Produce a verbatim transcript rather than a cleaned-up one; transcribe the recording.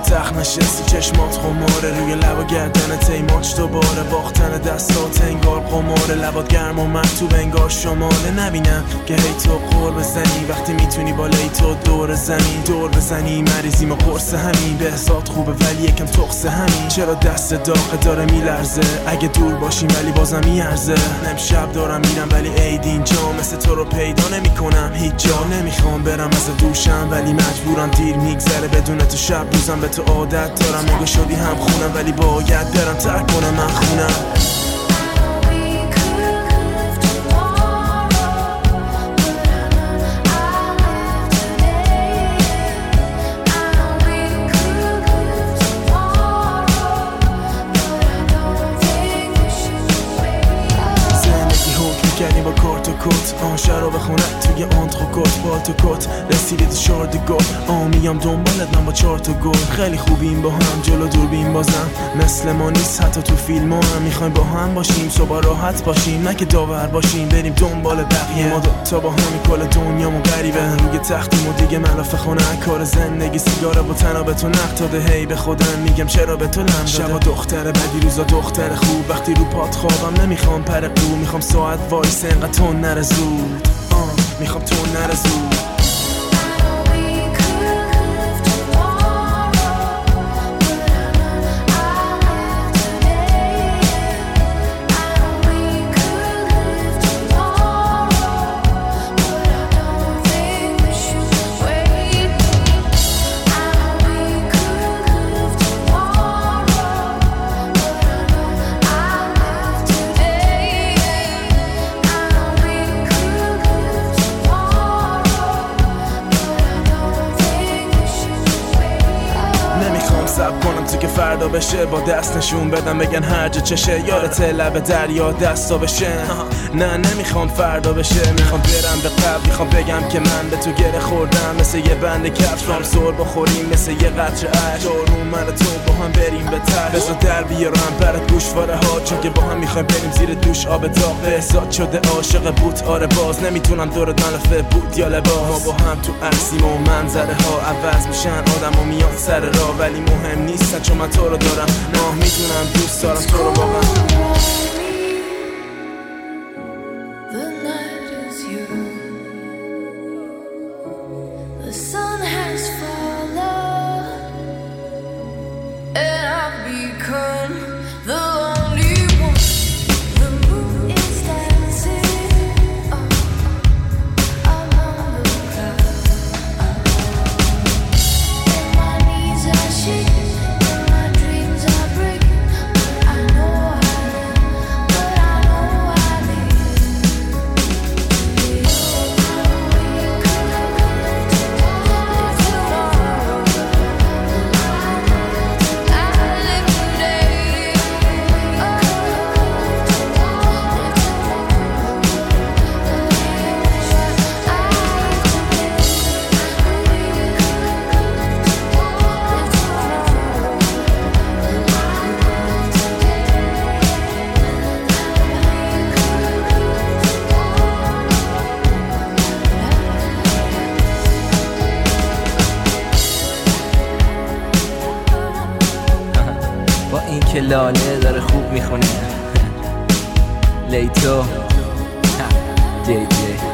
تخت نشستی چشمات خماره، روی لب و گردنت ایماج دوباره باختن دستات انگار قماره، لبات گرم و من تو بنگار شماله. نبینم که هی تو قور بزنی وقتی میتونی بالای تو دور زمین دور بزنی. مریضیم و قرص همین بهزاد خوبه ولی یکم تخص همین. چرا دست داغه داره میلرزه اگه دور باشیم ولی بازم میارزه. امشب دارم میرم ولی عید اینجا مثل تو رو پیدا نمی کنم هیچ جا. نمیخوام برم از دوشم ولی مجبورم، دیر میگذره بدون تو شب روزم به تو عادت دارم. نگاه شدی هم خونم ولی باید برم ترک کنم من خونم. یعنی با کارت و کت آن شراب خونه توی آنتروکوت بال تو کت رسیدی تو شاردگو آمیام دنبالت من با چهار تا گل. خیلی خوبیم با هم جلو دوربین بازم مثل ما نیست حتی تو فیلم ها هم. میخوایم با هم باشیم صبح راحت باشیم نه که داور باشیم بریم دنبال بقیه. ما دوتا با همی کل دنیامو غریبه روی تختیم و دیگه ملافه خونه کار زندگی سیگاره با تنها به تو نقطاده. هی به خودم میگم چرا به تو لم داده. شبا دختر بدی روزا دختر خوب وقتی رو پات خوابم نمیخوام پر قو. میخوام ساعت وایس انقدر تو نره زود آه. میخوام تو نره زود. سب کنم تو که فردا بشه با دست نشون بدم بگن هر جا چشه. یادت لب دریا دستا بشه نه نمیخوام فردا بشه. میخوام برم به قبل میخوام بگم که من به تو گره خوردم مثل یه بند کفش رام سر بخوریم مثل یه قطره عشق. دارون من تو با هم بریم به ته بذار در بیارم برات گوشواره ها چون که با هم میخوایم بریم زیر دوش آب داغ. بهزاد شده عاشق بود آره باز نمیتونم دورت ملافه بود یا لباس. ما با هم تو عکسیم و منظره ها عوض میشن آدم و میاد سر راه ولی مهم نیستن چون من تو رو دارم. نه میدونم دوست دارم تو رو واقعا. که لاله داره خوب میخونه لیتو جی جی